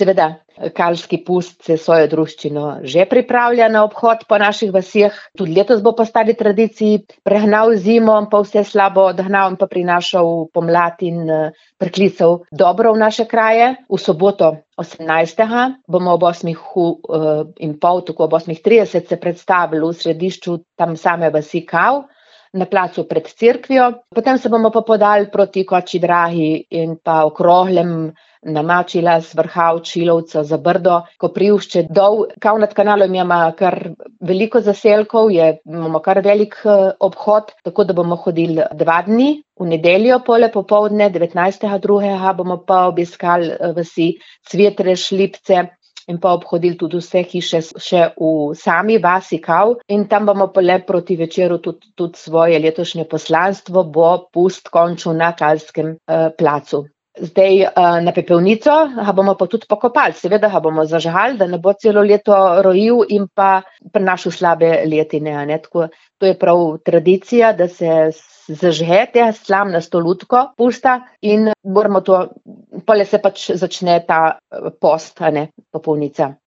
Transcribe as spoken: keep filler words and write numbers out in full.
Seveda, Kalski pust se svojo druščino že pripravlja na obhod po naših vaseh. Tudi letos bo po stari tradiciji pregnal zimo, pa vse slabo odgnal in pa prinašal pomlad in priklical dobro v naše kraje. V soboto osemnajstega bomo ob osmih in pol, tako ob osmih trideset se predstavili v središču tam same vasi Kav, na placu pred cerkvijo. Potem se bomo pa podali proti Kočji Dragi in pa Okroglem, na Mačji las, Vrhavč, Ilovca, Zabrdo, Koprivšče, dol. Kav nad kanalom ima kar veliko zaselkov, je, imamo kar velik obhod, tako da bomo hodili dva dni. V nedeljo pole popoldne, devetnajstega drugega bomo pa obiskali vasi Cvetreš, Lipce in pa obhodili tudi vse hiše še v sami vasi Kav. In tam bomo pa le proti večeru tudi, tudi svoje letošnje poslanstvo bo pust končal na Kalskem eh, placu. Zdaj na pepelnico ga bomo pa tudi pokopali, seveda ga bomo zažgali, da ne bo celo leto rojil in pa prinašal slabe letine, a ne, tako, to je prav tradicija, da se zažge te slamnasto lutko pusta in moramo to, pole se pač začne ta post, a ne, popolnica.